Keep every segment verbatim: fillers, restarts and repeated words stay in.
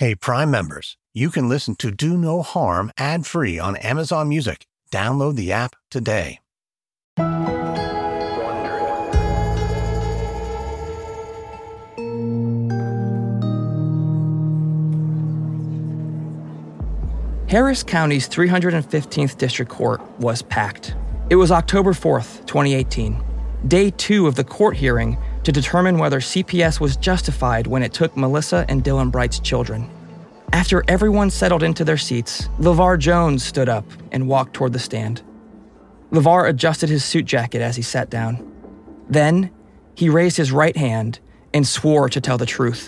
Hey, Prime members, you can listen to Do No Harm ad-free on Amazon Music. Download the app today. Harris County's three hundred fifteenth District Court was packed. It was October fourth, twenty eighteen, day two of the court hearing to determine whether C P S was justified when it took Melissa and Dylan Bright's children. After everyone settled into their seats, LeVar Jones stood up and walked toward the stand. LeVar adjusted his suit jacket as he sat down. Then, he raised his right hand and swore to tell the truth.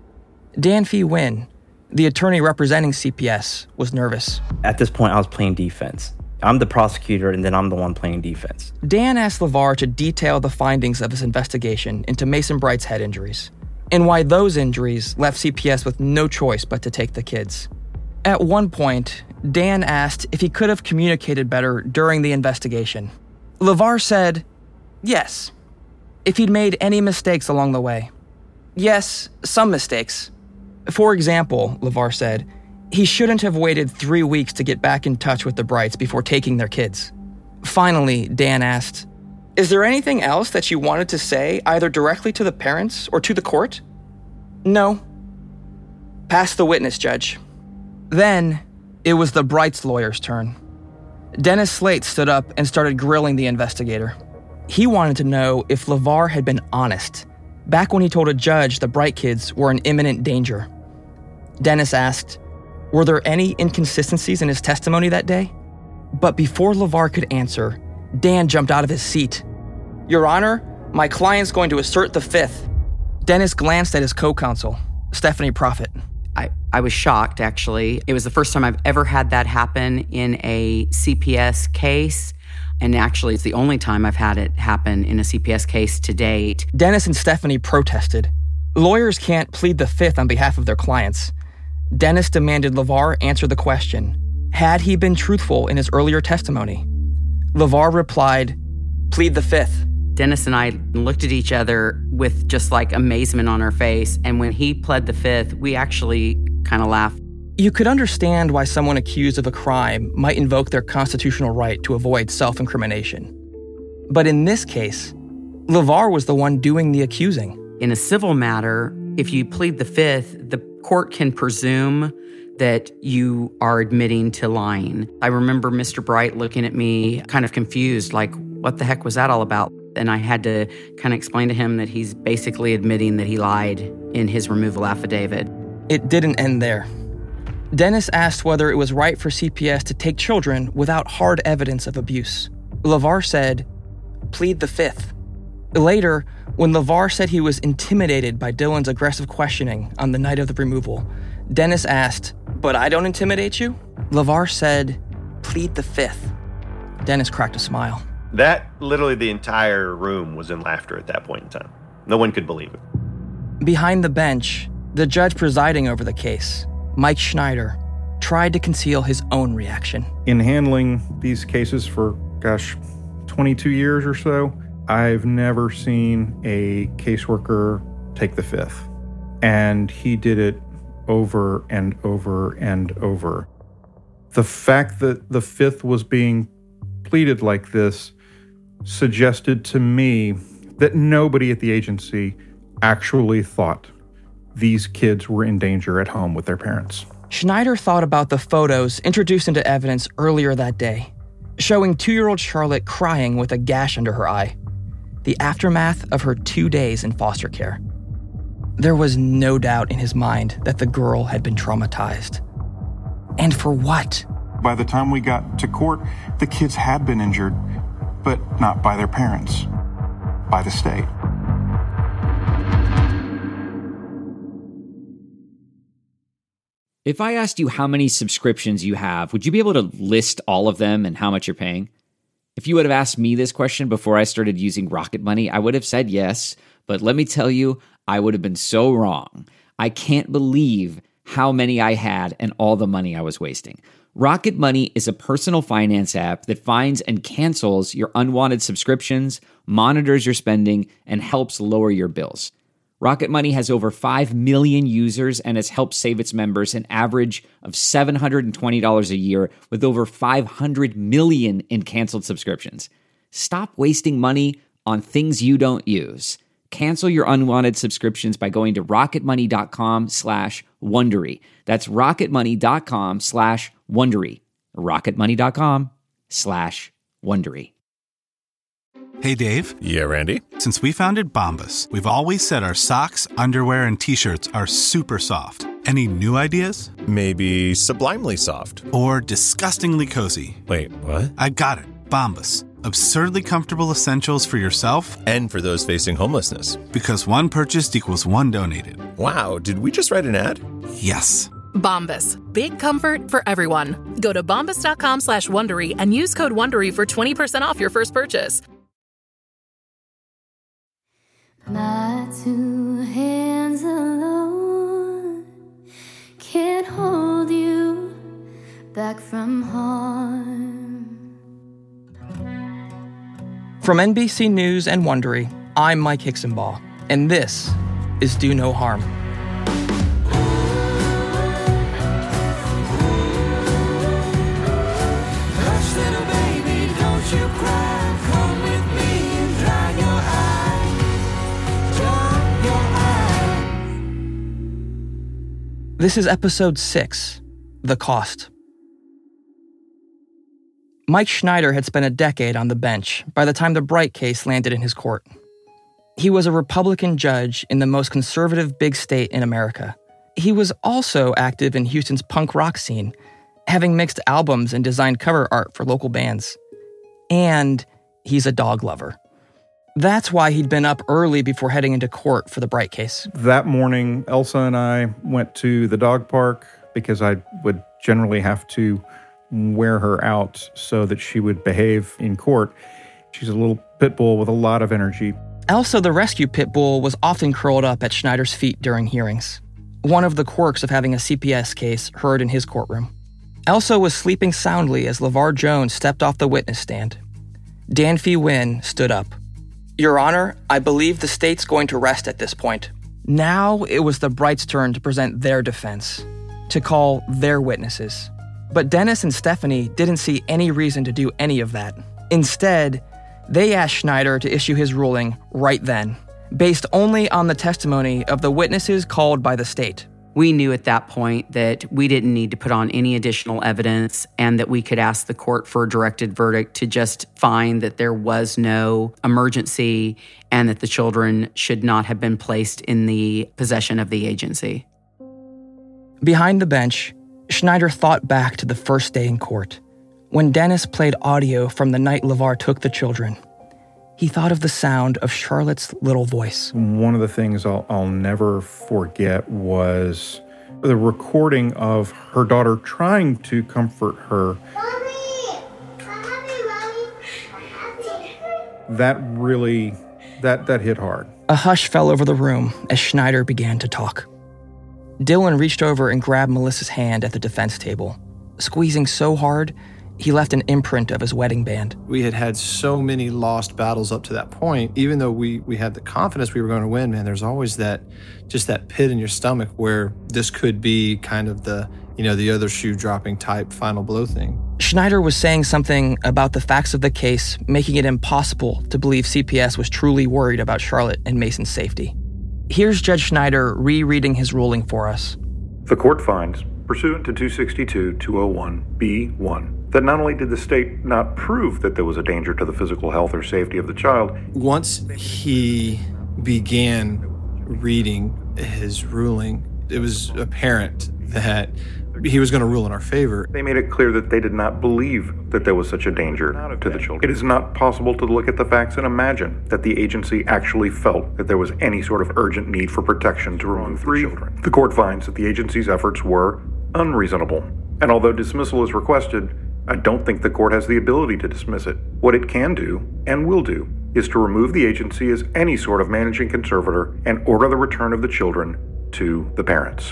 Dan Fee Wynn, the attorney representing C P S, was nervous. At this point, I was playing defense. I'm the prosecutor, and then I'm the one playing defense. Dan asked LeVar to detail the findings of his investigation into Mason Bright's head injuries, and why those injuries left C P S with no choice but to take the kids. At one point, Dan asked if he could have communicated better during the investigation. LeVar said, yes, if he'd made any mistakes along the way. Yes, some mistakes. For example, LeVar said, he shouldn't have waited three weeks to get back in touch with the Brights before taking their kids. Finally, Dan asked, is there anything else that you wanted to say either directly to the parents or to the court? No. Pass the witness, Judge. Then, it was the Brights' lawyer's turn. Dennis Slate stood up and started grilling the investigator. He wanted to know if LeVar had been honest, back when he told a judge the Bright kids were in imminent danger. Dennis asked, were there any inconsistencies in his testimony that day? But before LeVar could answer, Dan jumped out of his seat. Your Honor, my client's going to assert the fifth. Dennis glanced at his co-counsel, Stephanie Prophet. I, I was shocked, actually. It was the first time I've ever had that happen in a C P S case. And actually, it's the only time I've had it happen in a C P S case to date. Dennis and Stephanie protested. Lawyers can't plead the fifth on behalf of their clients. Dennis demanded LeVar answer the question, had he been truthful in his earlier testimony? LeVar replied, plead the fifth. Dennis and I looked at each other with just like amazement on our face, and when he pled the fifth, we actually kind of laughed. You could understand why someone accused of a crime might invoke their constitutional right to avoid self-incrimination. But in this case, LeVar was the one doing the accusing. In a civil matter, if you plead the fifth, the court can presume that you are admitting to lying. I remember Mister Bright looking at me kind of confused, like, what the heck was that all about? And I had to kind of explain to him that he's basically admitting that he lied in his removal affidavit. It didn't end there. Dennis asked whether it was right for C P S to take children without hard evidence of abuse. LeVar said, plead the fifth. Later, when LeVar said he was intimidated by Dylan's aggressive questioning on the night of the removal, Dennis asked, but I don't intimidate you? LeVar said, plead the fifth. Dennis cracked a smile. That, literally the entire room was in laughter at that point in time. No one could believe it. Behind the bench, the judge presiding over the case, Mike Schneider, tried to conceal his own reaction. In handling these cases for, gosh, twenty-two years or so, I've never seen a caseworker take the fifth. And he did it over and over and over. The fact that the fifth was being pleaded like this suggested to me that nobody at the agency actually thought these kids were in danger at home with their parents. Schneider thought about the photos introduced into evidence earlier that day, showing two-year-old Charlotte crying with a gash under her eye, the aftermath of her two days in foster care. There was no doubt in his mind that the girl had been traumatized. And for what? By the time we got to court, the kids had been injured, but not by their parents, by the state. If I asked you how many subscriptions you have, would you be able to list all of them and how much you're paying? If you would have asked me this question before I started using Rocket Money, I would have said yes, but let me tell you, I would have been so wrong. I can't believe how many I had and all the money I was wasting. Rocket Money is a personal finance app that finds and cancels your unwanted subscriptions, monitors your spending, and helps lower your bills. Rocket Money has over five million users and has helped save its members an average of seven hundred twenty dollars a year with over five hundred million in canceled subscriptions. Stop wasting money on things you don't use. Cancel your unwanted subscriptions by going to rocketmoney.com slash Wondery. That's rocketmoney.com slash Wondery. rocketmoney.com slash Wondery. Hey, Dave. Yeah, Randy. Since we founded Bombas, we've always said our socks, underwear, and T-shirts are super soft. Any new ideas? Maybe sublimely soft. Or disgustingly cozy. Wait, what? I got it. Bombas. Absurdly comfortable essentials for yourself and for those facing homelessness. Because one purchased equals one donated. Wow, did we just write an ad? Yes. Bombas. Big comfort for everyone. Go to bombas.com slash Wondery and use code Wondery for twenty percent off your first purchase. My two hands alone can't hold you back from harm. From N B C News and Wondery, I'm Mike Hixenbaugh, and this is Do No Harm. Hush, little baby, don't you cry. Come with me and dry your eye. Dry your eye. This is episode six, The Cost. Mike Schneider had spent a decade on the bench by the time the Bright case landed in his court. He was a Republican judge in the most conservative big state in America. He was also active in Houston's punk rock scene, having mixed albums and designed cover art for local bands. And he's a dog lover. That's why he'd been up early before heading into court for the Bright case. That morning, Elsa and I went to the dog park because I would generally have to wear her out so that she would behave in court. She's a little pit bull with a lot of energy. Elsa, the rescue pit bull, was often curled up at Schneider's feet during hearings, one of the quirks of having a C P S case heard in his courtroom. Elsa was sleeping soundly as LeVar Jones stepped off the witness stand. Dan Fee Wynn stood up. Your Honor, I believe the state's going to rest at this point. Now it was the Brights' turn to present their defense, to call their witnesses. But Dennis and Stephanie didn't see any reason to do any of that. Instead, they asked Schneider to issue his ruling right then, based only on the testimony of the witnesses called by the state. We knew at that point that we didn't need to put on any additional evidence and that we could ask the court for a directed verdict to just find that there was no emergency and that the children should not have been placed in the possession of the agency. Behind the bench, Schneider thought back to the first day in court, when Dennis played audio from the night LeVar took the children. He thought of the sound of Charlotte's little voice. One of the things I'll, I'll never forget was the recording of her daughter trying to comfort her. Mommy! I'm happy, Mommy. I'm happy. That really, that, that hit hard. A hush fell over the room as Schneider began to talk. Dylan reached over and grabbed Melissa's hand at the defense table, squeezing so hard, he left an imprint of his wedding band. We had had so many lost battles up to that point. Even though we, we had the confidence we were going to win, man, there's always that, just that pit in your stomach where this could be kind of the, you know, the other shoe dropping type final blow thing. Schneider was saying something about the facts of the case, making it impossible to believe C P S was truly worried about Charlotte and Mason's safety. Here's Judge Schneider rereading his ruling for us. The court finds, pursuant to two sixty-two dash two oh one B one, that not only did the state not prove that there was a danger to the physical health or safety of the child. Once he began reading his ruling, it was apparent that he was going to rule in our favor. They made it clear that they did not believe that there was such a danger to the children. It is not possible to look at the facts and imagine that the agency actually felt that there was any sort of urgent need for protection to remove the children. The court finds that the agency's efforts were unreasonable. And although dismissal is requested, I don't think the court has the ability to dismiss it. What it can do, and will do, is to remove the agency as any sort of managing conservator and order the return of the children to the parents.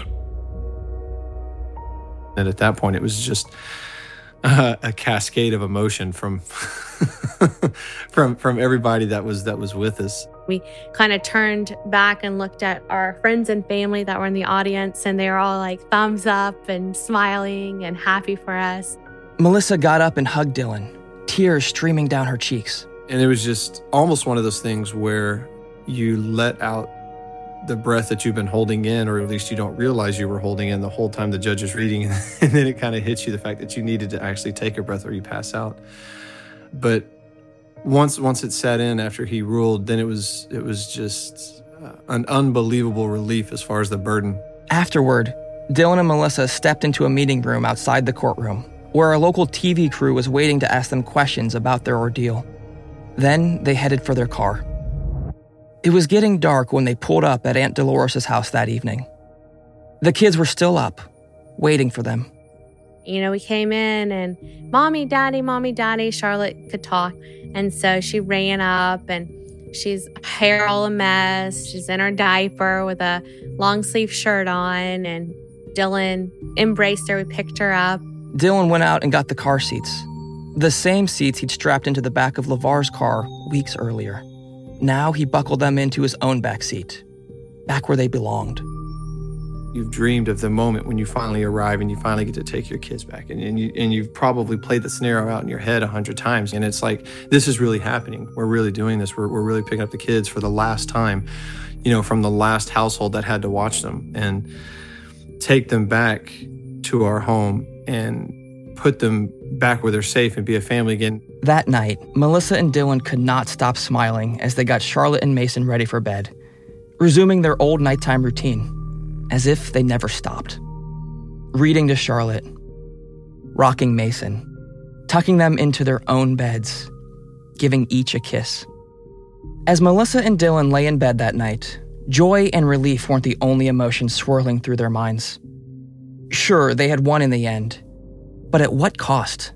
And at that point, it was just uh, a cascade of emotion from from from everybody that was that was with us. We kind of turned back and looked at our friends and family that were in the audience, and they were all like thumbs up and smiling and happy for us. Melissa got up and hugged Dylan, tears streaming down her cheeks. And it was just almost one of those things where you let out the breath that you've been holding in, or at least you don't realize you were holding in the whole time the judge is reading. And then it kind of hits you, the fact that you needed to actually take a breath or you pass out. But once once it sat in after he ruled, then it was it was just an unbelievable relief as far as the burden. Afterward, Dylan and Melissa stepped into a meeting room outside the courtroom, where a local T V crew was waiting to ask them questions about their ordeal. Then they headed for their car. It was getting dark when they pulled up at Aunt Dolores' house that evening. The kids were still up, waiting for them. You know, we came in and, Mommy, Daddy, Mommy, Daddy, Charlotte could talk. And so she ran up and she's hair all a mess. She's in her diaper with a long sleeve shirt on. And Dylan embraced her. We picked her up. Dylan went out and got the car seats. The same seats he'd strapped into the back of LeVar's car weeks earlier. Now he buckled them into his own back seat, back where they belonged. You've dreamed of the moment when you finally arrive and you finally get to take your kids back. And, and, you, and you've probably played the scenario out in your head a hundred times. And it's like, this is really happening. We're really doing this. We're, we're really picking up the kids for the last time, you know, from the last household that had to watch them, and take them back to our home and put them back where they're safe and be a family again. That night, Melissa and Dylan could not stop smiling as they got Charlotte and Mason ready for bed, resuming their old nighttime routine, as if they never stopped. Reading to Charlotte, rocking Mason, tucking them into their own beds, giving each a kiss. As Melissa and Dylan lay in bed that night, joy and relief weren't the only emotions swirling through their minds. Sure, they had won in the end, but at what cost?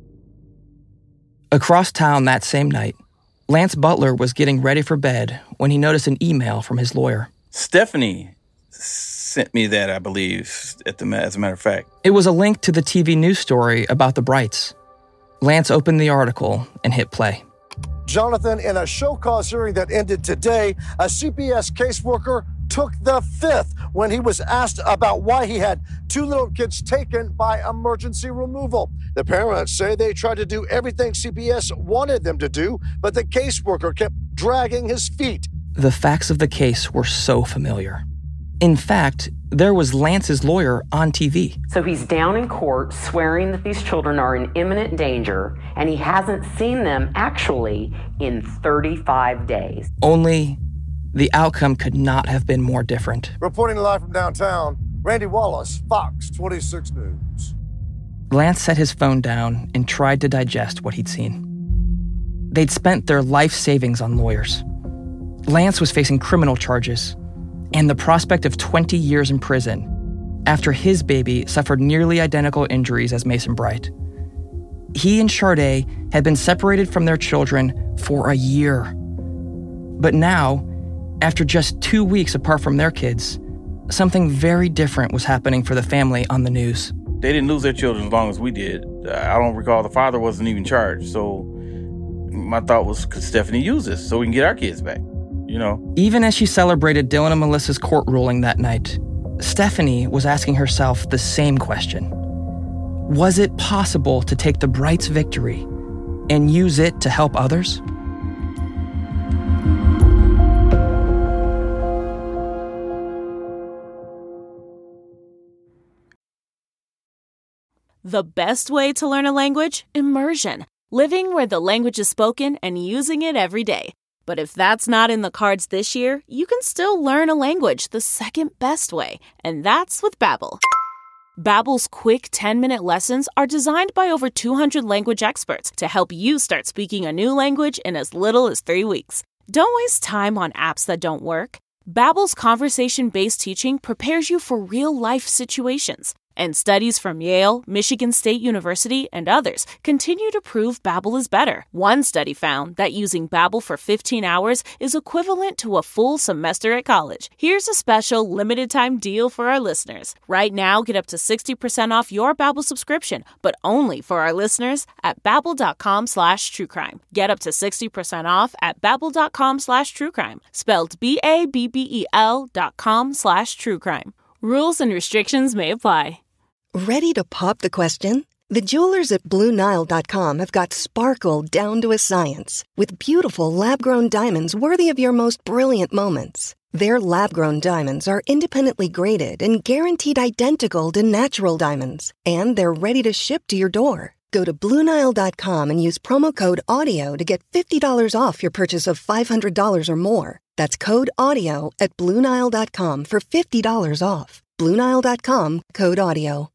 Across town that same night, Lance Butler was getting ready for bed when he noticed an email from his lawyer. Stephanie sent me that, I believe, at the, as a matter of fact. It was a link to the T V news story about the Brights. Lance opened the article and hit play. Jonathan, in a show cause hearing that ended today, a C P S caseworker took the fifth when he was asked about why he had two little kids taken by emergency removal. The parents say they tried to do everything C P S wanted them to do, but the caseworker kept dragging his feet. The facts of the case were so familiar. In fact, there was Lance's lawyer on T V. So he's down in court swearing that these children are in imminent danger, and he hasn't seen them actually in thirty-five days. Only the outcome could not have been more different. Reporting live from downtown, Randy Wallace, Fox twenty-six News. Lance set his phone down and tried to digest what he'd seen. They'd spent their life savings on lawyers. Lance was facing criminal charges and the prospect of twenty years in prison after his baby suffered nearly identical injuries as Mason Bright. He and Sade had been separated from their children for a year. But now, after just two weeks apart from their kids, something very different was happening for the family on the news. They didn't lose their children as long as we did. I don't recall, the father wasn't even charged. So my thought was, could Stephanie use this so we can get our kids back? You know? Even as she celebrated Dylan and Melissa's court ruling that night, Stephanie was asking herself the same question. Was it possible to take the Brights' victory and use it to help others? The best way to learn a language? Immersion. Living where the language is spoken and using it every day. But if that's not in the cards this year, you can still learn a language the second best way, and that's with Babbel. Babbel's quick ten-minute lessons are designed by over two hundred language experts to help you start speaking a new language in as little as three weeks. Don't waste time on apps that don't work. Babbel's conversation-based teaching prepares you for real-life situations. And studies from Yale, Michigan State University, and others continue to prove Babbel is better. One study found that using Babbel for fifteen hours is equivalent to a full semester at college. Here's a special limited-time deal for our listeners. Right now, get up to sixty percent off your Babbel subscription, but only for our listeners at babbel.com slash truecrime. Get up to sixty percent off at babbel.com slash truecrime. Spelled B-A-B-B-E-L dot com slash truecrime. Rules and restrictions may apply. Ready to pop the question? The jewelers at Blue Nile dot com have got sparkle down to a science with beautiful lab-grown diamonds worthy of your most brilliant moments. Their lab-grown diamonds are independently graded and guaranteed identical to natural diamonds, and they're ready to ship to your door. Go to Blue Nile dot com and use promo code AUDIO to get fifty dollars off your purchase of five hundred dollars or more. That's code AUDIO at Blue Nile dot com for fifty dollars off. Blue Nile dot com, code AUDIO.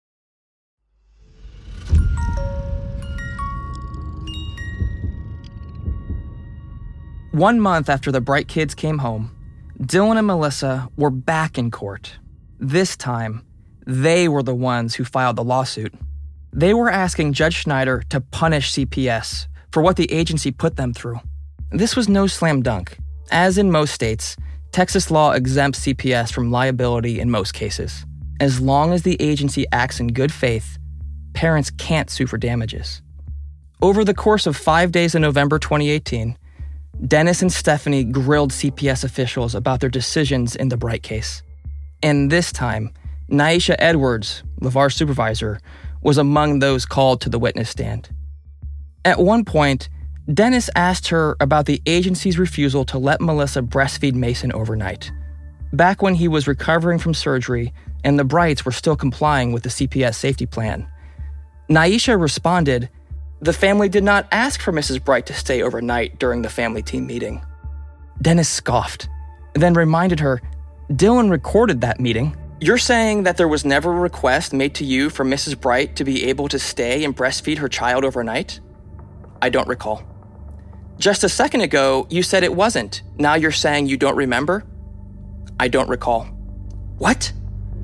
One month after the Bright kids came home, Dylan and Melissa were back in court. This time, they were the ones who filed the lawsuit. They were asking Judge Schneider to punish C P S for what the agency put them through. This was no slam dunk. As in most states, Texas law exempts C P S from liability in most cases. As long as the agency acts in good faith, parents can't sue for damages. Over the course of five days in November twenty eighteen, Dennis and Stephanie grilled C P S officials about their decisions in the Bright case. And this time, Naisha Edwards, LeVar's supervisor, was among those called to the witness stand. At one point, Dennis asked her about the agency's refusal to let Melissa breastfeed Mason overnight, back when he was recovering from surgery and the Brights were still complying with the C P S safety plan. Naisha responded, "The family did not ask for Missus Bright to stay overnight during the family team meeting." Dennis scoffed, then reminded her, "Dylan recorded that meeting. You're saying that there was never a request made to you for Missus Bright to be able to stay and breastfeed her child overnight?" "I don't recall." "Just a second ago, you said it wasn't. Now you're saying you don't remember?" "I don't recall." "What?"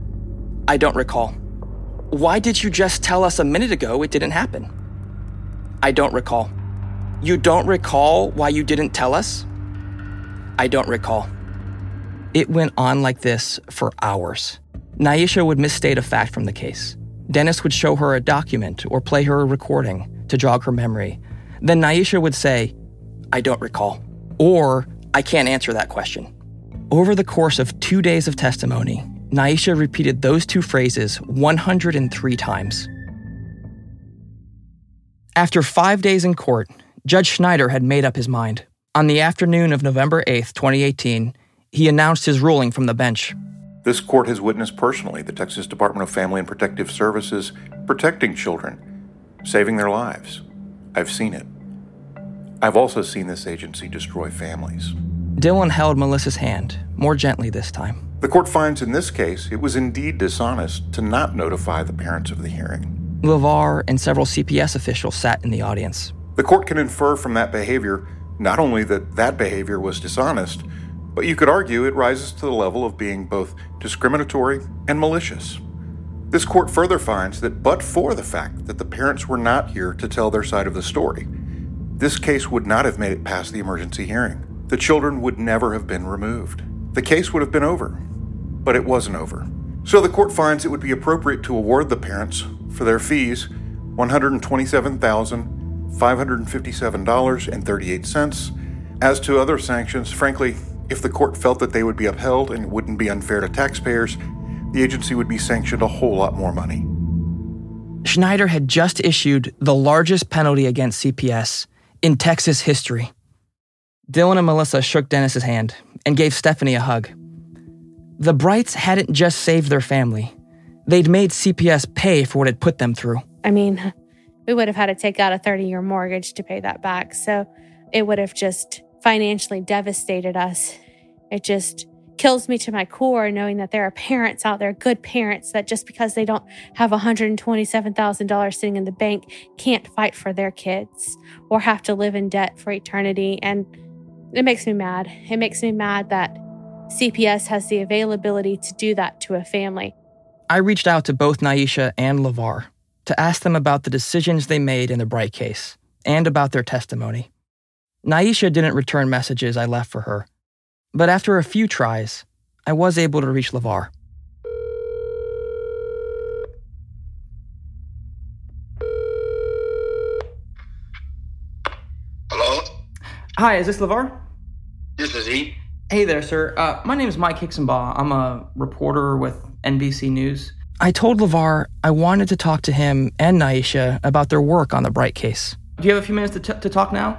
"I don't recall." "Why did you just tell us a minute ago it didn't happen?" "I don't recall." "You don't recall why you didn't tell us?" "I don't recall." It went on like this for hours. Naisha would misstate a fact from the case. Dennis would show her a document or play her a recording to jog her memory. Then Naisha would say, "I don't recall," or "I can't answer that question." Over the course of two days of testimony, Naisha repeated those two phrases one hundred three times. After five days in court, Judge Schneider had made up his mind. On the afternoon of November eighth, twenty eighteen, he announced his ruling from the bench. This court has witnessed personally the Texas Department of Family and Protective Services protecting children, saving their lives. I've seen it. I've also seen this agency destroy families. Dylan held Melissa's hand, more gently this time. The court finds in this case it was indeed dishonest to not notify the parents of the hearing. LeVar and several C P S officials sat in the audience. The court can infer from that behavior not only that that behavior was dishonest, but you could argue it rises to the level of being both discriminatory and malicious. This court further finds that but for the fact that the parents were not here to tell their side of the story, this case would not have made it past the emergency hearing. The children would never have been removed. The case would have been over, but it wasn't over. So the court finds it would be appropriate to award the parents for their fees one hundred twenty-seven thousand five hundred fifty-seven dollars and thirty-eight cents. As to other sanctions, frankly, if the court felt that they would be upheld and wouldn't be unfair to taxpayers, the agency would be sanctioned a whole lot more money. Schneider had just issued the largest penalty against C P S in Texas history. Dylan and Melissa shook Dennis's hand and gave Stephanie a hug. The Brights hadn't just saved their family. They'd made C P S pay for what it put them through. I mean, we would have had to take out a thirty-year mortgage to pay that back, so it would have just financially devastated us. It just kills me to my core knowing that there are parents out there, good parents, that just because they don't have one hundred twenty-seven thousand dollars sitting in the bank can't fight for their kids or have to live in debt for eternity. And it makes me mad. It makes me mad that C P S has the availability to do that to a family. I reached out to both Nyesha and LeVar to ask them about the decisions they made in the Bright case and about their testimony. Nyesha didn't return messages I left for her, but after a few tries, I was able to reach LeVar. Hello? Hi, is this LeVar? This is he. Hey there, sir. Uh, my name is Mike Hicksonbaugh. I'm a reporter with N B C News. I told LeVar I wanted to talk to him and Nyesha about their work on the Bright case. Do you have a few minutes to, t- to talk now?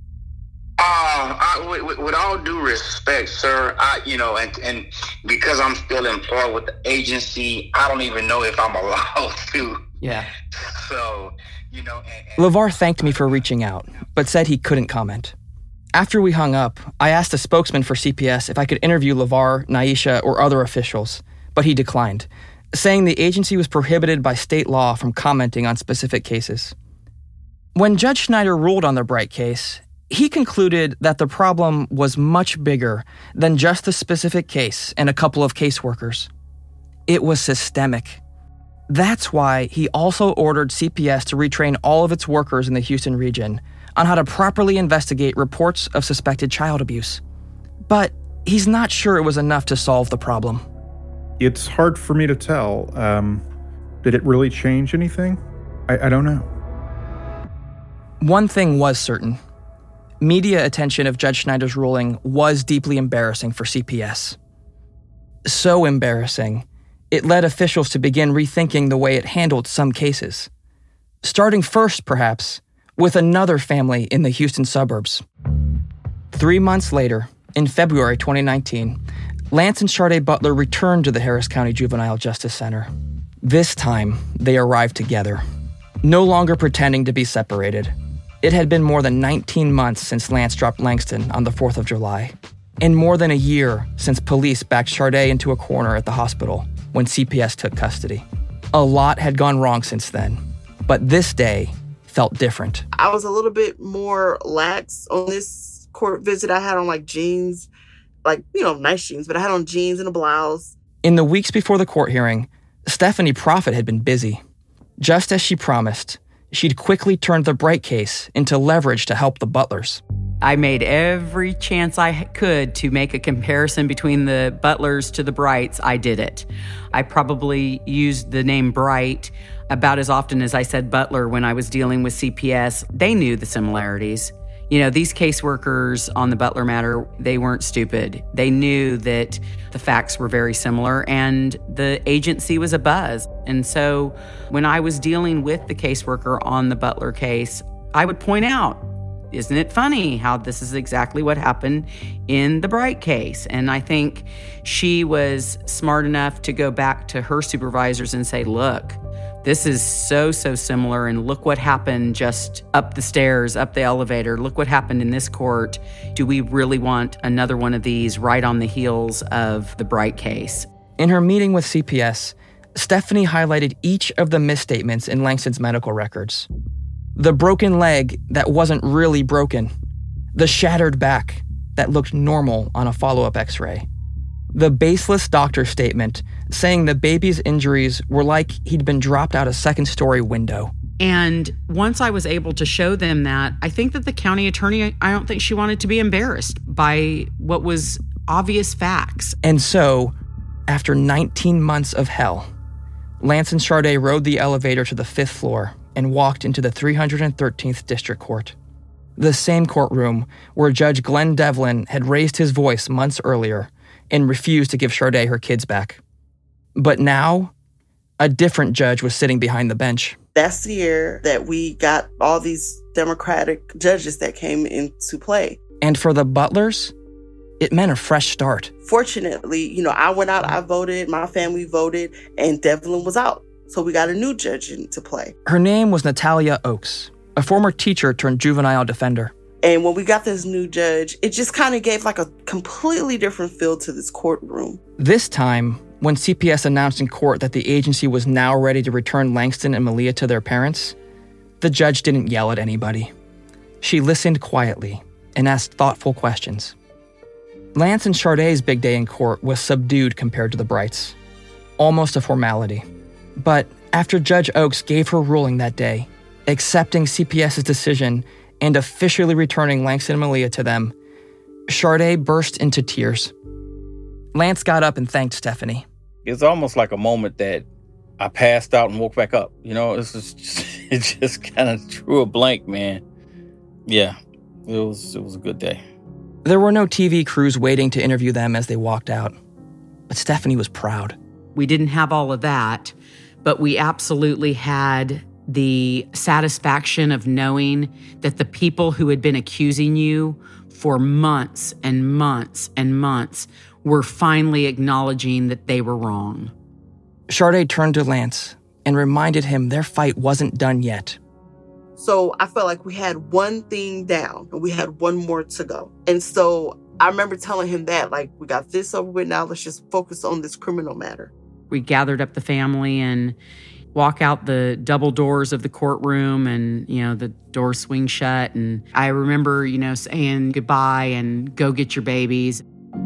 Uh, I, with, with all due respect, sir, I, you know, and, and because I'm still employed with the agency, I don't even know if I'm allowed to. Yeah. So, you know. And, and LeVar thanked me for reaching out, but said he couldn't comment. After we hung up, I asked a spokesman for C P S if I could interview LeVar, Nyesha, or other officials, but he declined, saying the agency was prohibited by state law from commenting on specific cases. When Judge Schneider ruled on the Bright case, he concluded that the problem was much bigger than just the specific case and a couple of caseworkers. It was systemic. That's why he also ordered C P S to retrain all of its workers in the Houston region on how to properly investigate reports of suspected child abuse. But he's not sure it was enough to solve the problem. It's hard for me to tell. Um, did it really change anything? I, I don't know. One thing was certain. Media attention of Judge Schneider's ruling was deeply embarrassing for C P S. So embarrassing, it led officials to begin rethinking the way it handled some cases. Starting first, perhaps, with another family in the Houston suburbs. Three months later, in February twenty nineteen, Lance and Sharday Butler returned to the Harris County Juvenile Justice Center. This time, they arrived together, no longer pretending to be separated. It had been more than nineteen months since Lance dropped Langston on the fourth of July, and more than a year since police backed Sharday into a corner at the hospital when C P S took custody. A lot had gone wrong since then, but this day felt different. I was a little bit more lax on this court visit. I had on like jeans, like, you know, nice jeans, but I had on jeans and a blouse. In the weeks before the court hearing, Stephanie Prophet had been busy. Just as she promised, she'd quickly turned the Bright case into leverage to help the Butlers. I made every chance I could to make a comparison between the Butlers to the Brights. I did it. I probably used the name Bright about as often as I said Butler when I was dealing with C P S. They knew the similarities. You know, these caseworkers on the Butler matter, they weren't stupid. They knew that the facts were very similar and the agency was abuzz. And so when I was dealing with the caseworker on the Butler case, I would point out, isn't it funny how this is exactly what happened in the Bright case? And I think she was smart enough to go back to her supervisors and say, look, this is so, so similar, and look what happened just up the stairs, up the elevator. Look what happened in this court. Do we really want another one of these right on the heels of the Bright case? In her meeting with C P S, Stephanie highlighted each of the misstatements in Langston's medical records. The broken leg that wasn't really broken. The shattered back that looked normal on a follow-up x-ray. The baseless doctor statement saying the baby's injuries were like he'd been dropped out a second-story window. And once I was able to show them that, I think that the county attorney, I don't think she wanted to be embarrassed by what was obvious facts. And so, after nineteen months of hell, Lance and Sharday rode the elevator to the fifth floor and walked into the three hundred thirteenth District Court. The same courtroom where Judge Glenn Devlin had raised his voice months earlier and refused to give Sharday her kids back. But now, a different judge was sitting behind the bench. That's the year that we got all these Democratic judges that came into play. And for the Butlers, it meant a fresh start. Fortunately, you know, I went out, I voted, my family voted, and Devlin was out. So we got a new judge into play. Her name was Natalia Oakes, a former teacher turned juvenile defender. And when we got this new judge, it just kind of gave like a completely different feel to this courtroom. This time, when C P S announced in court that the agency was now ready to return Langston and Malia to their parents, the judge didn't yell at anybody. She listened quietly and asked thoughtful questions. Lance and Sharday's big day in court was subdued compared to the Brights. almost a formality. But after Judge Oaks gave her ruling that day, accepting C P S's decision and officially returning Langston and Malia to them, Sharday burst into tears. Lance got up and thanked Stephanie. It's almost like a moment that I passed out and woke back up. You know, it's just, it just kind of drew a blank, man. Yeah, it was it was a good day. There were no T V crews waiting to interview them as they walked out, but Stephanie was proud. We didn't have all of that, but we absolutely had the satisfaction of knowing that the people who had been accusing you for months and months and months were finally acknowledging that they were wrong. Sharday turned to Lance and reminded him their fight wasn't done yet. So I felt like we had one thing down and we had one more to go. And so I remember telling him that, like, we got this over with now, let's just focus on this criminal matter. We gathered up the family and walk out the double doors of the courtroom and, you know, the doors swing shut. And I remember, you know, saying goodbye and go get your babies.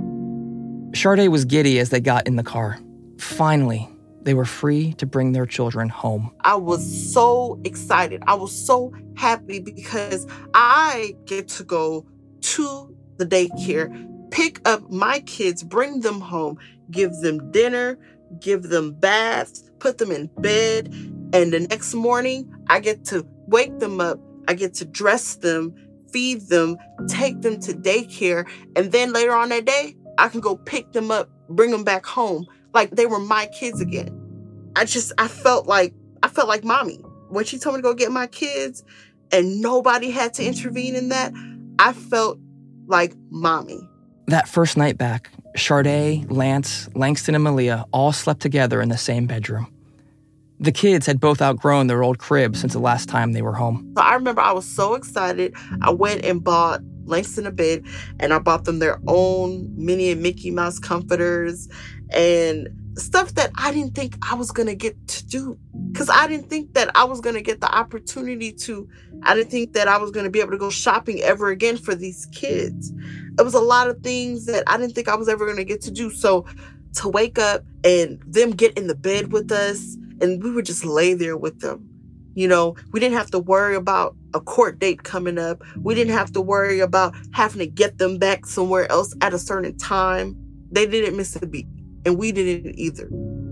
Sharday was giddy as they got in the car. Finally, they were free to bring their children home. I was so excited. I was so happy because I get to go to the daycare, pick up my kids, bring them home, give them dinner, give them baths, put them in bed. And the next morning, I get to wake them up. I get to dress them, feed them, take them to daycare. And then later on that day, I can go pick them up, bring them back home like they were my kids again. I just, I felt like, I felt like mommy. When she told me to go get my kids and nobody had to intervene in that, I felt like mommy. That first night back, Sharday, Lance, Langston, and Malia all slept together in the same bedroom. The kids had both outgrown their old crib since the last time they were home. So I remember I was so excited. I went and bought Langston a bed, and I bought them their own Minnie and Mickey Mouse comforters and stuff that I didn't think I was going to get to do. Because I didn't think that I was going to get the opportunity to, I didn't think that I was going to be able to go shopping ever again for these kids. It was a lot of things that I didn't think I was ever going to get to do. So to wake up and them get in the bed with us, and we would just lay there with them. You know, we didn't have to worry about a court date coming up. We didn't have to worry about having to get them back somewhere else at a certain time. They didn't miss a beat, and we didn't either.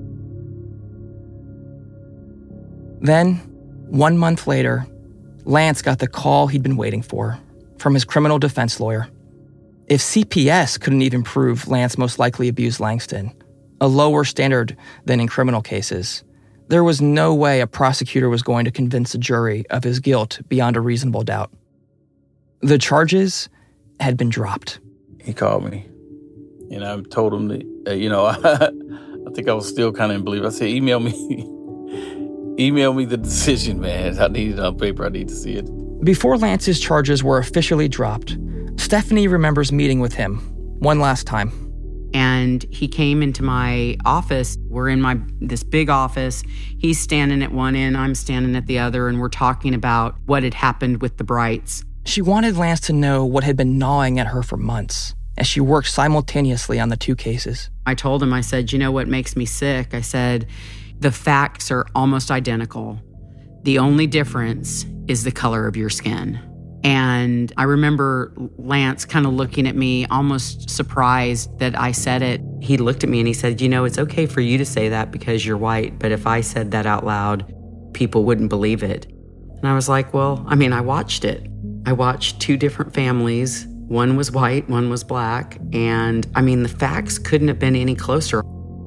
Then, one month later, Lance got the call he'd been waiting for from his criminal defense lawyer. If C P S couldn't even prove Lance most likely abused Langston, a lower standard than in criminal cases, there was no way a prosecutor was going to convince a jury of his guilt beyond a reasonable doubt. The charges had been dropped. He called me, and I told him that, uh, you know, I think I was still kind of in belief. I said, email me, email me the decision, man. I need it on paper. I need to see it. Before Lance's charges were officially dropped, Stephanie remembers meeting with him one last time. And he came into my office. We're in my this big office. He's standing at one end, I'm standing at the other, and we're talking about what had happened with the Brights. She wanted Lance to know what had been gnawing at her for months as she worked simultaneously on the two cases. I told him, I said, you know what makes me sick? I said, the facts are almost identical. The only difference is the color of your skin. And I remember Lance kind of looking at me, almost surprised that I said it. He looked at me and he said, you know, it's okay for you to say that because you're white, but if I said that out loud, people wouldn't believe it. And I was like, well, I mean, I watched it. I watched two different families. One was white, one was black. And I mean, the facts couldn't have been any closer.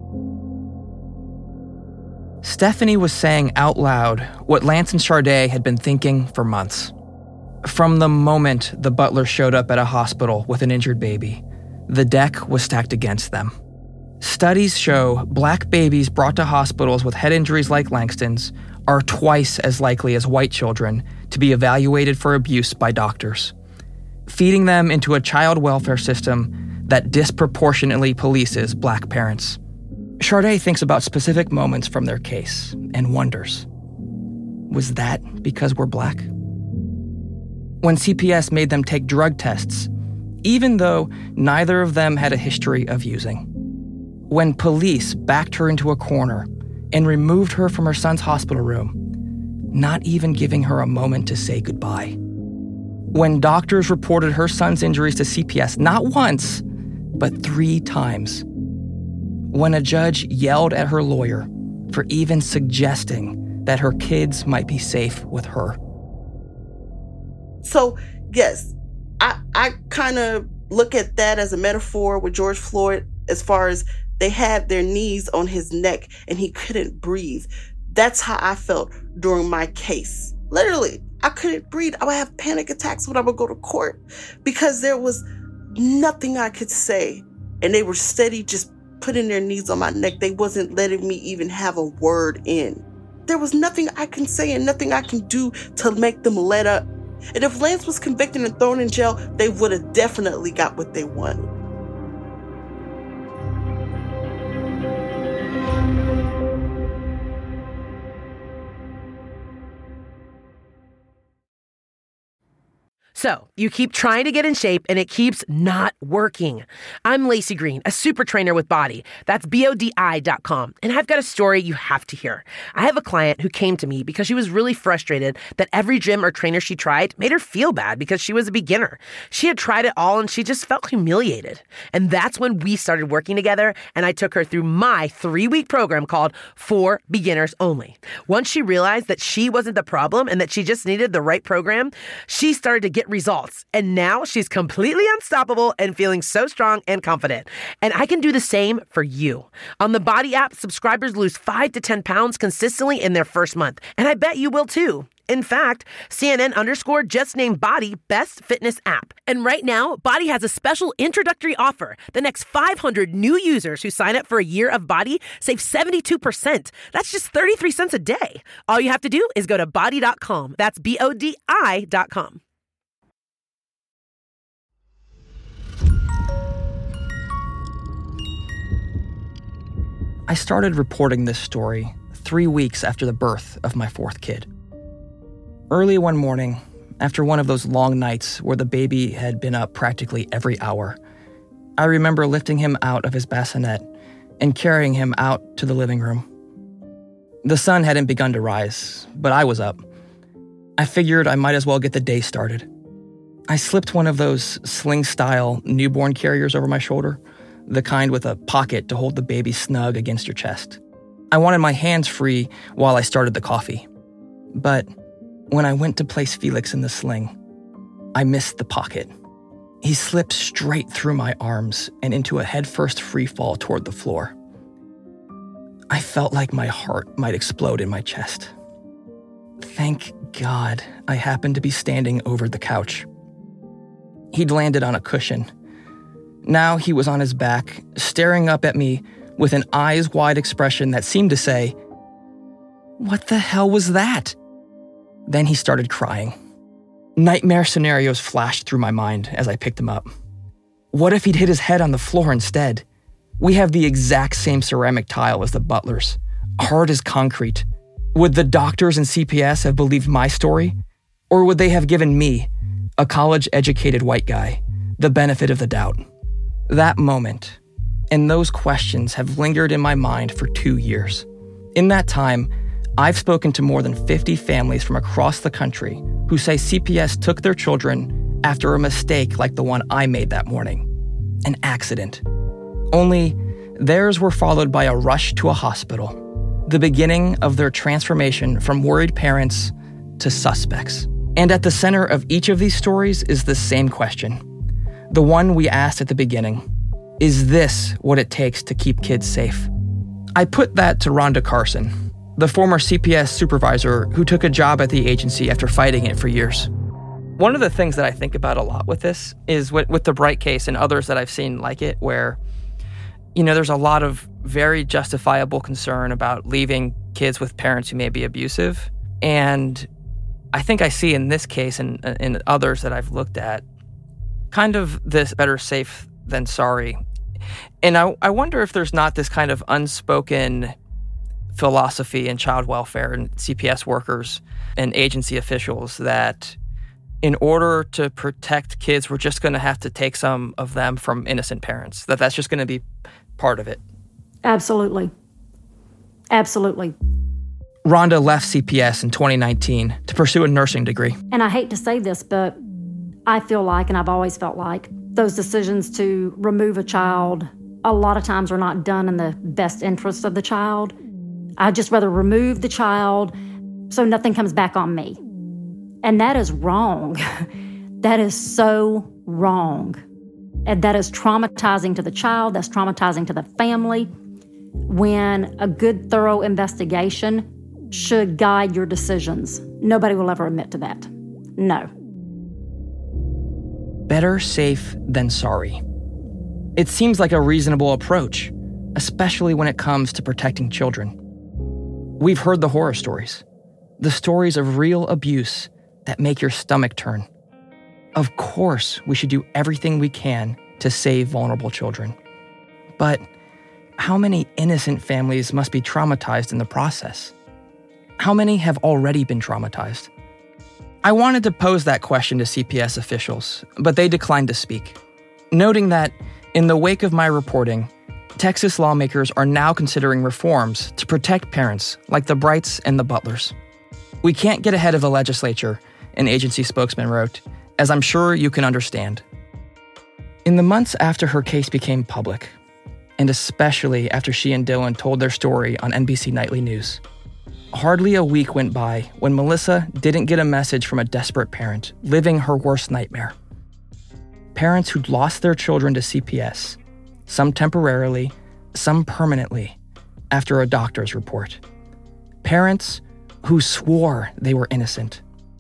Stephanie was saying out loud what Lance and Sharday had been thinking for months. From the moment the butler showed up at a hospital with an injured baby, the deck was stacked against them. Studies show black babies brought to hospitals with head injuries like Langston's are twice as likely as white children to be evaluated for abuse by doctors, feeding them into a child welfare system that disproportionately polices black parents. Sharday thinks about specific moments from their case and wonders, was that because we're black? When C P S made them take drug tests, even though neither of them had a history of using. when police backed her into a corner and removed her from her son's hospital room, not even giving her a moment to say goodbye. When doctors reported her son's injuries to C P S not once, but three times. When a judge yelled at her lawyer for even suggesting that her kids might be safe with her. So, yes, I, I kind of look at that as a metaphor with George Floyd, as far as they had their knees on his neck and he couldn't breathe. That's how I felt during my case. Literally, I couldn't breathe. I would have panic attacks when I would go to court because there was nothing I could say. And they were steady just putting their knees on my neck. They wasn't letting me even have a word in. There was nothing I can say and nothing I can do to make them let up. And if Lance was convicted and thrown in jail, they would have definitely got what they wanted. So, you keep trying to get in shape and it keeps not working. I'm Lacey Green, a super trainer with Body. That's B O D I dot com. And I've got a story you have to hear. I have a client who came to me because she was really frustrated that every gym or trainer she tried made her feel bad because she was a beginner. She had tried it all and she just felt humiliated. And that's when we started working together and I took her through my three-week program called For Beginners Only. Once she realized that she wasn't the problem and that she just needed the right program, she started to get results. And now she's completely unstoppable and feeling so strong and confident. And I can do the same for you. On the Body app, subscribers lose five to ten pounds consistently in their first month. And I bet you will too. In fact, C N N underscore just named Body Best Fitness App. And right now, Body has a special introductory offer. The next five hundred new users who sign up for a year of Body save seventy-two percent. That's just thirty-three cents a day. All you have to do is go to body dot com. That's B O D I dot com. I started reporting this story three weeks after the birth of my fourth kid. Early one morning, after one of those long nights where the baby had been up practically every hour, I remember lifting him out of his bassinet and carrying him out to the living room. The sun hadn't begun to rise, but I was up. I figured I might as well get the day started. I slipped one of those sling-style newborn carriers over my shoulder, the kind with a pocket to hold the baby snug against your chest. I wanted my hands free while I started the coffee. But when I went to place Felix in the sling, I missed the pocket. He slipped straight through my arms and into a headfirst free fall toward the floor. I felt like my heart might explode in my chest. Thank God I happened to be standing over the couch. He'd landed on a cushion. Now he was on his back, staring up at me with an eyes-wide expression that seemed to say, "What the hell was that?" Then he started crying. Nightmare scenarios flashed through my mind as I picked him up. What if he'd hit his head on the floor instead? We have the exact same ceramic tile as the Butlers, hard as concrete. Would the doctors and C P S have believed my story? Or would they have given me, a college-educated white guy, the benefit of the doubt? That moment and those questions have lingered in my mind for two years. In that time, I've spoken to more than fifty families from across the country who say C P S took their children after a mistake like the one I made that morning. An accident. Only theirs were followed by a rush to a hospital, the beginning of their transformation from worried parents to suspects. And at the center of each of these stories is the same question. The one we asked at the beginning. Is this what it takes to keep kids safe? I put that to Rhonda Carson, the former C P S supervisor who took a job at the agency after fighting it for years. One of the things that I think about a lot with this is with, with the Bright case and others that I've seen like it, where, you know, there's a lot of very justifiable concern about leaving kids with parents who may be abusive. And I think I see in this case and in others that I've looked at, kind of this better safe than sorry. And I, I wonder if there's not this kind of unspoken philosophy in child welfare and C P S workers and agency officials that in order to protect kids, we're just going to have to take some of them from innocent parents, that that's just going to be part of it. Absolutely. Absolutely. Rhonda left C P S in twenty nineteen to pursue a nursing degree. And I hate to say this, but I feel like, and I've always felt like, those decisions to remove a child a lot of times are not done in the best interest of the child. I'd just rather remove the child so nothing comes back on me. And that is wrong. That is so wrong. And that is traumatizing to the child. That's traumatizing to the family. When a good, thorough investigation should guide your decisions. Nobody will ever admit to that. No. Better safe than sorry. It seems like a reasonable approach, especially when it comes to protecting children. We've heard the horror stories, the stories of real abuse that make your stomach turn. Of course, we should do everything we can to save vulnerable children. But how many innocent families must be traumatized in the process? How many have already been traumatized? I wanted to pose that question to C P S officials, but they declined to speak, noting that in the wake of my reporting, Texas lawmakers are now considering reforms to protect parents like the Brights and the Butlers. We can't get ahead of the legislature, an agency spokesman wrote, as I'm sure you can understand. In the months after her case became public, and especially after she and Dylan told their story on N B C Nightly News, hardly a week went by when Melissa didn't get a message from a desperate parent living her worst nightmare. Parents who'd lost their children to C P S, some temporarily, some permanently, after a doctor's report. Parents who swore they were innocent.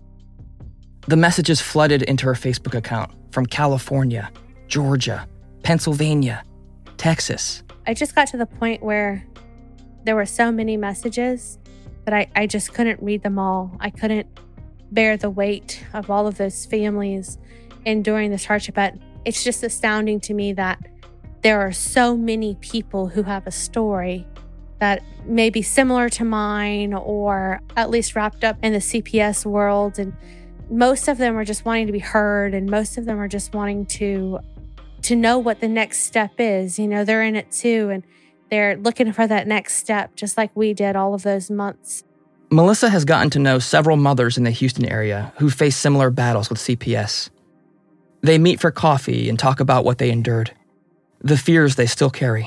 The messages flooded into her Facebook account from California, Georgia, Pennsylvania, Texas. I just got to the point where there were so many messages that I, I just couldn't read them all. I couldn't bear the weight of all of those families enduring this hardship. But it's just astounding to me that there are so many people who have a story that may be similar to mine or at least wrapped up in the C P S world. And most of them are just wanting to be heard, and most of them are just wanting to to know what the next step is. You know, they're in it too, and they're looking for that next step, just like we did all of those months. Melissa has gotten to know several mothers in the Houston area who face similar battles with C P S. They meet for coffee and talk about what they endured, the fears they still carry.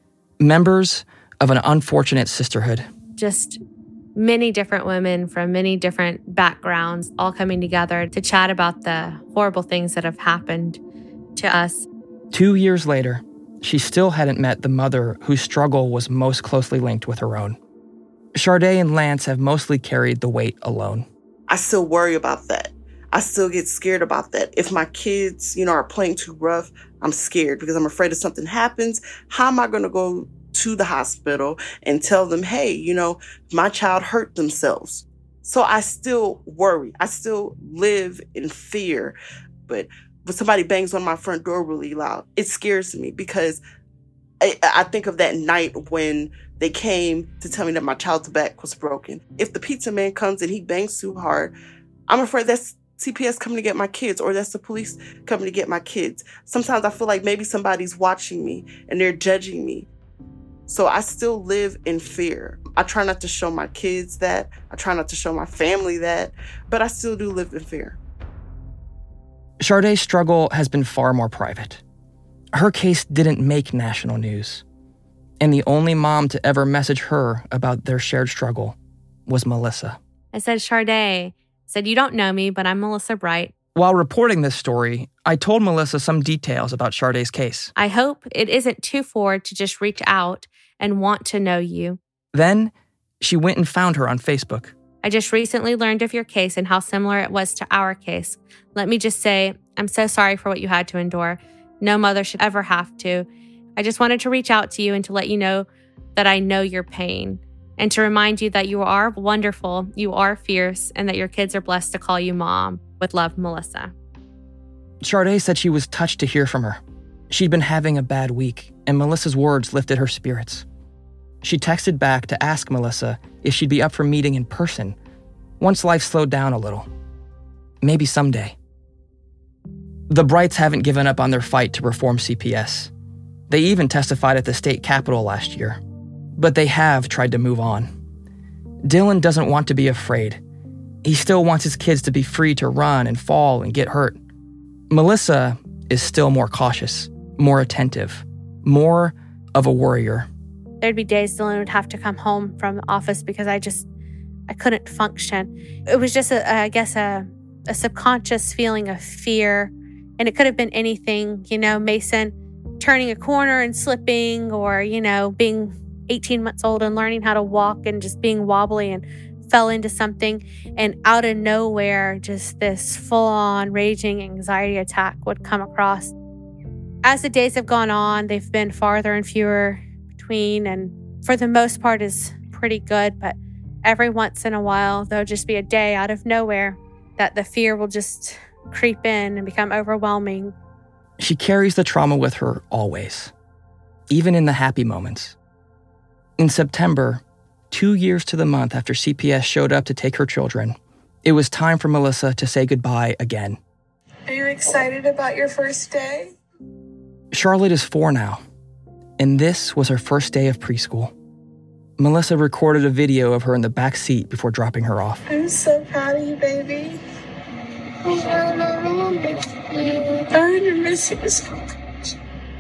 Members of an unfortunate sisterhood. Just many different women from many different backgrounds all coming together to chat about the horrible things that have happened to us. Two years later, she still hadn't met the mother whose struggle was most closely linked with her own. Sharday and Lance have mostly carried the weight alone. I still worry about that. I still get scared about that. If my kids, you know, are playing too rough, I'm scared because I'm afraid if something happens, how am I going to go to the hospital and tell them, hey, you know, my child hurt themselves? So I still worry. I still live in fear. But when somebody bangs on my front door really loud, it scares me because I, I think of that night when they came to tell me that my child's back was broken. If the pizza man comes and he bangs too hard, I'm afraid that's C P S coming to get my kids, or that's the police coming to get my kids. Sometimes I feel like maybe somebody's watching me and they're judging me. So I still live in fear. I try not to show my kids that. I try not to show my family that, but I still do live in fear. Sharday's struggle has been far more private. Her case didn't make national news. And the only mom to ever message her about their shared struggle was Melissa. I said, Sharday, I said, you don't know me, but I'm Melissa Bright. While reporting this story, I told Melissa some details about Sharday's case. I hope it isn't too forward to just reach out and want to know you. Then she went and found her on Facebook. I just recently learned of your case and how similar it was to our case. Let me just say, I'm so sorry for what you had to endure. No mother should ever have to. I just wanted to reach out to you and to let you know that I know your pain and to remind you that you are wonderful, you are fierce, and that your kids are blessed to call you mom. With love, Melissa. Sharday said she was touched to hear from her. She'd been having a bad week, and Melissa's words lifted her spirits. She texted back to ask Melissa if she'd be up for meeting in person once life slowed down a little. Maybe someday. The Brights haven't given up on their fight to reform C P S. They even testified at the state capitol last year. But they have tried to move on. Dylan doesn't want to be afraid. He still wants his kids to be free to run and fall and get hurt. Melissa is still more cautious, more attentive, more of a worrier. There'd be days Dylan would have to come home from the office because I just, I couldn't function. It was just, a, I guess, a, a subconscious feeling of fear. And it could have been anything, you know, Mason turning a corner and slipping, or, you know, being eighteen months old and learning how to walk and just being wobbly and fell into something. And out of nowhere, just this full-on raging anxiety attack would come across. As the days have gone on, they've been farther and fewer between, and for the most part is pretty good. But every once in a while, there'll just be a day out of nowhere that the fear will just creep in and become overwhelming. She carries the trauma with her always, even in the happy moments. In September, two years to the month after C P S showed up to take her children, it was time for Melissa to say goodbye again. Are you excited about your first day? Charlotte is four now, and this was her first day of preschool. Melissa recorded a video of her in the back seat before dropping her off. I'm so proud of you, baby. I'm gonna miss you. I'm gonna miss you so much.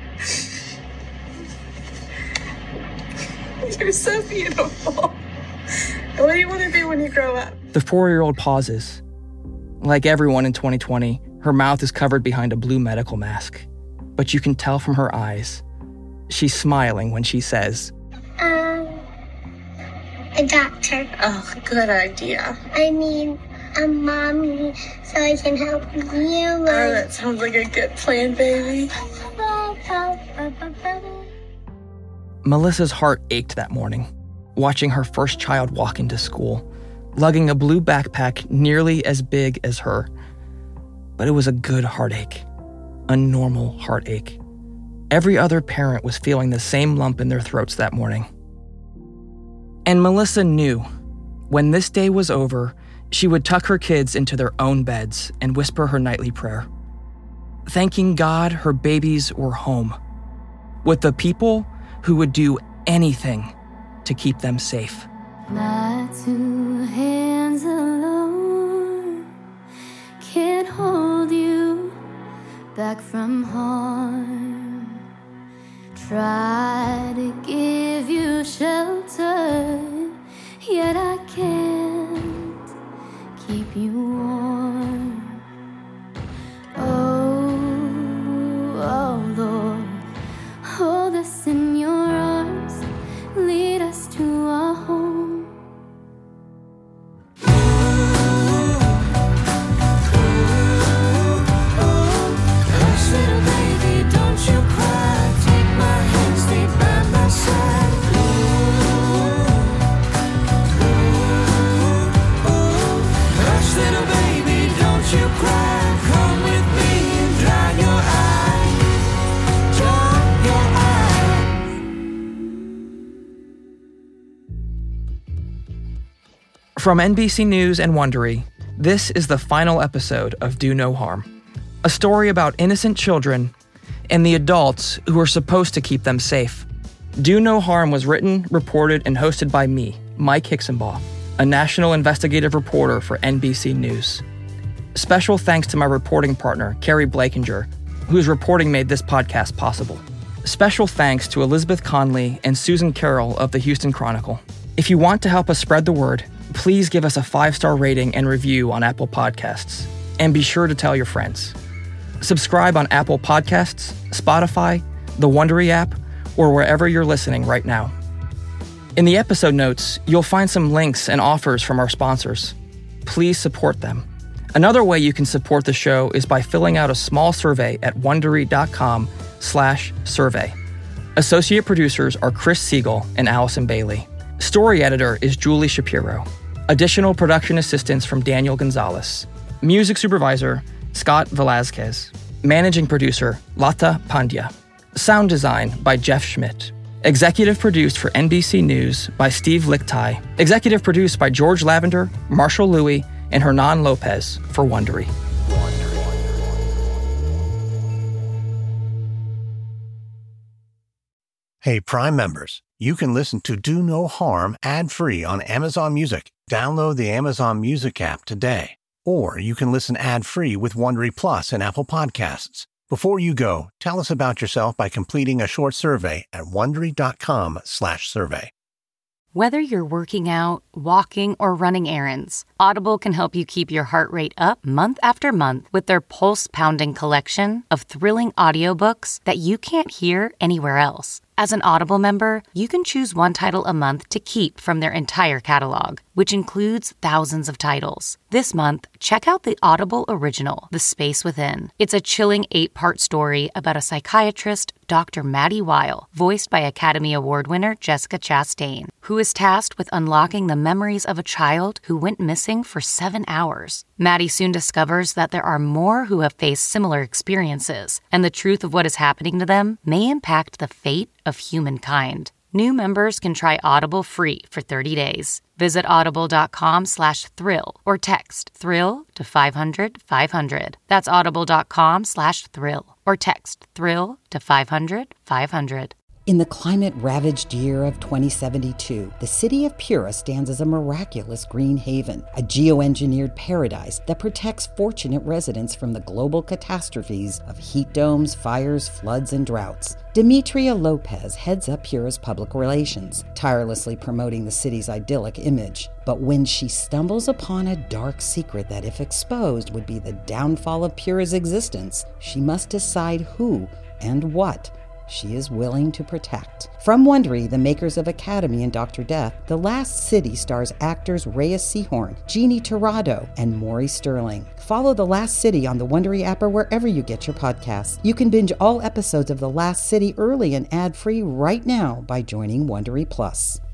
You're so beautiful. What do you want to be when you grow up? The four-year-old pauses. Like everyone in twenty twenty, her mouth is covered behind a blue medical mask. But you can tell from her eyes, she's smiling when she says, Um, a doctor. Oh, good idea. I mean, a mommy, so I can help you. Oh, that sounds like a good plan, baby. Melissa's heart ached that morning, watching her first child walk into school, lugging a blue backpack nearly as big as her. But it was a good heartache, a normal heartache. Every other parent was feeling the same lump in their throats that morning. And Melissa knew when this day was over, she would tuck her kids into their own beds and whisper her nightly prayer, thanking God her babies were home, with the people who would do anything to keep them safe. My two hands alone can't hold you back from harm. Try to give you shelter, yet I can't keep you warm. Oh, oh Lord, hold us in your arms, lead us to our home. Hush, little baby, don't you cry. Take my hand, stay by my side. Hush, little baby, don't you cry. Come with me and dry your eye. Dry your eye. From N B C News and Wondery, this is the final episode of Do No Harm, a story about innocent children and the adults who are supposed to keep them safe. Do No Harm was written, reported, and hosted by me, Mike Hixenbaugh, a national investigative reporter for N B C News. Special thanks to my reporting partner, Carrie Blakinger, whose reporting made this podcast possible. Special thanks to Elizabeth Conley and Susan Carroll of the Houston Chronicle. If you want to help us spread the word, please give us a five-star rating and review on Apple Podcasts. And be sure to tell your friends. Subscribe on Apple Podcasts, Spotify, the Wondery app, or wherever you're listening right now. In the episode notes, you'll find some links and offers from our sponsors. Please support them. Another way you can support the show is by filling out a small survey at wondery.com slash survey. Associate producers are Chris Siegel and Allison Bailey. Story editor is Julie Shapiro. Additional production assistance from Daniel Gonzalez. Music supervisor, Scott Velazquez. Managing producer, Lata Pandya. Sound design by Jeff Schmidt. Executive produced for N B C News by Steve Lichtai. Executive produced by George Lavender, Marshall Louis, and Hernan Lopez for Wondery. Hey, Prime members, you can listen to Do No Harm ad-free on Amazon Music. Download the Amazon Music app today. Or you can listen ad-free with Wondery Plus and Apple Podcasts. Before you go, tell us about yourself by completing a short survey at Wondery.com slash survey. Whether you're working out, walking, or running errands, Audible can help you keep your heart rate up month after month with their pulse-pounding collection of thrilling audiobooks that you can't hear anywhere else. As an Audible member, you can choose one title a month to keep from their entire catalog, which includes thousands of titles. This month, check out the Audible original, The Space Within. It's a chilling eight-part story about a psychiatrist, Doctor Maddie Weil, voiced by Academy Award winner Jessica Chastain, who is tasked with unlocking the memories of a child who went missing for seven hours. Maddie soon discovers that there are more who have faced similar experiences, and the truth of what is happening to them may impact the fate of humankind. New members can try Audible free for thirty days. Visit audible.com slash thrill or text thrill to five hundred five hundred. That's audible.com slash thrill or text thrill to five hundred five hundred. In the climate-ravaged year of twenty seventy-two, the city of Pura stands as a miraculous green haven, a geoengineered paradise that protects fortunate residents from the global catastrophes of heat domes, fires, floods, and droughts. Demetria Lopez heads up Pura's public relations, tirelessly promoting the city's idyllic image. But when she stumbles upon a dark secret that, if exposed, would be the downfall of Pura's existence, she must decide who and what she is willing to protect. From Wondery, the makers of Academy and Doctor Death, The Last City stars actors Reyes Sehorn, Jeannie Torrado, and Maury Sterling. Follow The Last City on the Wondery app or wherever you get your podcasts. You can binge all episodes of The Last City early and ad-free right now by joining Wondery Plus.